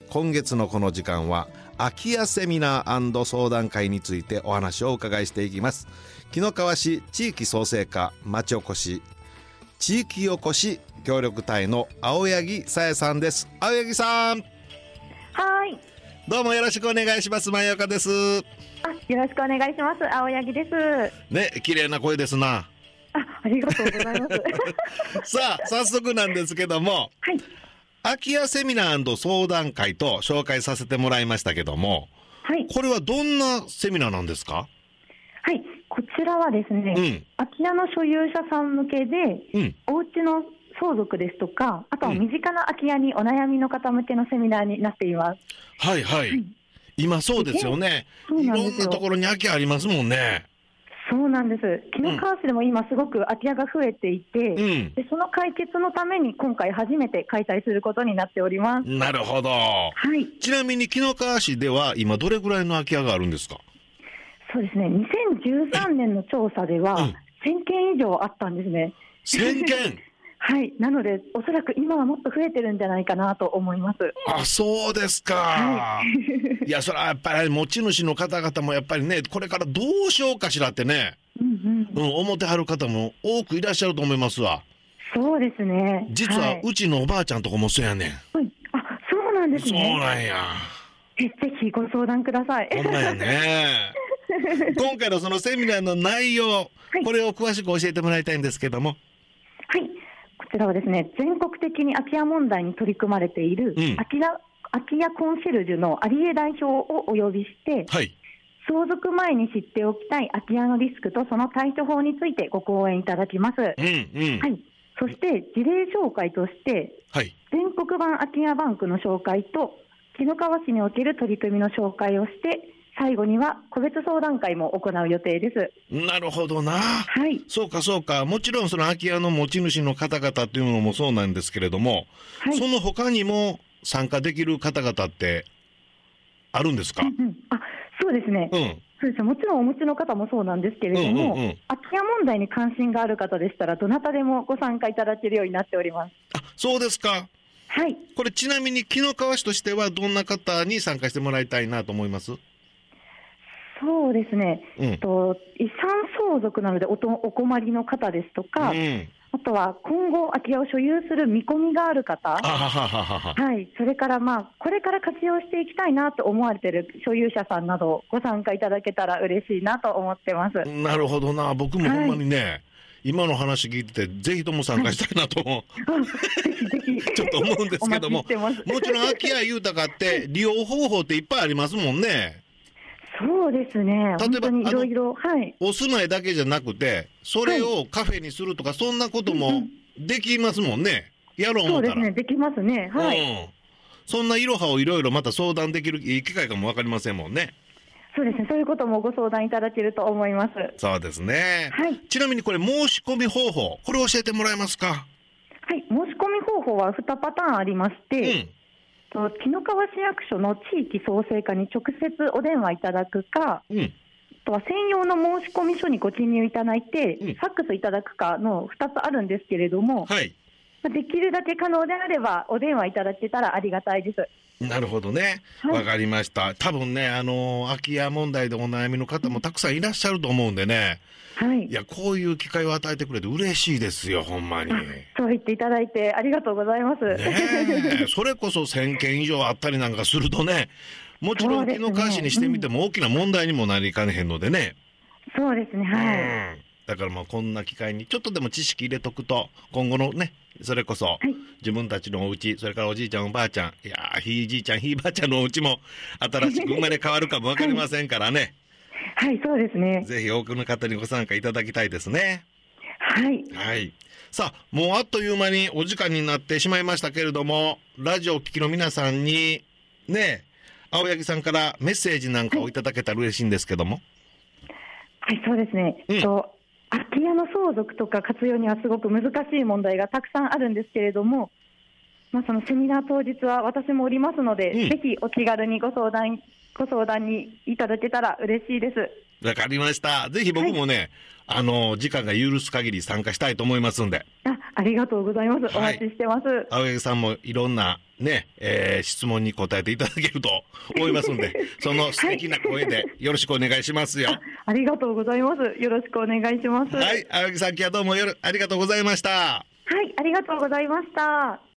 今月のこの時間は空き家セミナー&相談会についてお話をお伺いしていきます。紀の川市地域創生課町おこし地域おこし協力隊の青柳さやさんです。青柳さん、 はい、 どうもよろしくお願いします。前岡です。 よろしくお願いします。青柳ですね、綺麗な声ですな。 ありがとうございますさあ早速なんですけども、 はい、 空き家セミナー&相談会と紹介させてもらいましたけども、 はい、 これはどんなセミナーなんですか？ はい、こちらはですね、空き家の所有者さん向けで、お家の相続ですとか、あとは身近な空き家にお悩みの方向けのセミナーになっています。 はいはい、今そうですよね。いろんなところに空き家ありますもんね。 そうなんです。紀の川市でも今すごく空き家が増えていて、でその解決のために今回初めて開催することになっております。 なるほど、 はい、 ちなみに紀の川市では今どれぐらいの空き家があるんですか？ そうですね、2013年の調査では1000件以上あったんですね。 1000件はい、なのでおそらく今はもっと増えてるんじゃないかなと思います。 あ、そうですか、はい、いやそれはやっぱり持ち主の方々もやっぱりね、これからどうしようかしらってね、思ってはる方も多くいらっしゃると思いますわ。 そうですね、 実はうちのおばあちゃんとこもそうやねん。 あ、そうなんですね。 そうなんや。 ぜひご相談ください。 ほんまやね今回のそのセミナーの内容、これを詳しく教えてもらいたいんですけども。 はい、こちらはですね、全国的に空き家問題に取り組まれている、空き家コンシェルジュの有江代表をお呼びして、相続前に知っておきたい空き家のリスクとその対処法についてご講演いただきます。そして事例紹介として、全国版空き家バンクの紹介と紀の川市における取り組みの紹介をして、最後には個別相談会も行う予定です。 なるほどな、そうかそうか。もちろんその空き家の持ち主の方々というのもそうなんですけれども、その他にも参加できる方々ってあるんですか？ そうですね、そうです。もちろんお持ちの方もそうなんですけれども、空き家問題に関心がある方でしたらどなたでもご参加いただけるようになっております。 あ、そうですか。はい。これちなみに紀の川市としてはどんな方に参加してもらいたいなと思います？ そうですね、遺産相続なのでお困りの方ですとか、あとは今後空き家を所有する見込みがある方、それからこれから活用していきたいなと思われている所有者さんなどご参加いただけたら嬉しいなと思ってます。 なるほどな。僕もほんまにね、今の話聞いててぜひとも参加したいなと思う、ぜひちょっと思うんですけども、もちろん空き家豊かって利用方法っていっぱいありますもんね。 そうですね、 例えばいろいろ、 お住まいだけじゃなくてそれをカフェにするとか、そんなこともできますもんね。やろう思ったら。 そうですね、できますね。 そんないろはをいろいろまた相談できるいい機会かも分かりませんもんね。 そうですね、そういうこともご相談いただけると思います。 そうですね、ちなみにこれ申し込み方法、これ教えてもらえますか？ はい、申し込み方法は2パターンありまして、紀の川市役所の地域創生課に直接お電話いただくか、あとは専用の申し込み書にご記入いただいて、ファックスいただくかの2つあるんですけれども、できるだけ可能であればお電話いただけたらありがたいです。 なるほどね、わかりました。多分ね、空き家問題でお悩みの方もたくさんいらっしゃると思うんでね、いやこういう機会を与えてくれて嬉しいですよ、ほんまに。 そう言っていただいてありがとうございます。 それこそ1000件以上あったりなんかするとね、もちろん紀の川市にしてみても大きな問題にもなりかねへんのでね。 そうですね、 だからこんな機会にちょっとでも知識入れとくと、今後のね、それこそ自分たちのお家、それからおじいちゃんおばあちゃん、いやひいじいちゃんひいばあちゃんのお家も新しく生まれ変わるかも分かりませんからね。 そうですね、 ぜひ多くの方にご参加いただきたいですね。さあ、もうあっという間にお時間になってしまいましたけれども、ラジオを聴きの皆さんにね、青柳さんからメッセージなんかをいただけたら嬉しいんですけども。 そうですね、空き家の相続とか活用にはすごく難しい問題がたくさんあるんですけれども、そのセミナー当日は私もおりますので、ぜひお気軽にご相談にいただけたら嬉しいです。 わかりました。ぜひ僕もね、時間が許す限り参加したいと思いますんで。 ありがとうございます。お待ちしてます。 青柳さんもいろんなね、質問に答えていただけると思いますので、その素敵な声でよろしくお願いしますよ。 ありがとうございます。よろしくお願いします。 はい、青柳さん、今日はどうもありがとうございました。 はい、ありがとうございました。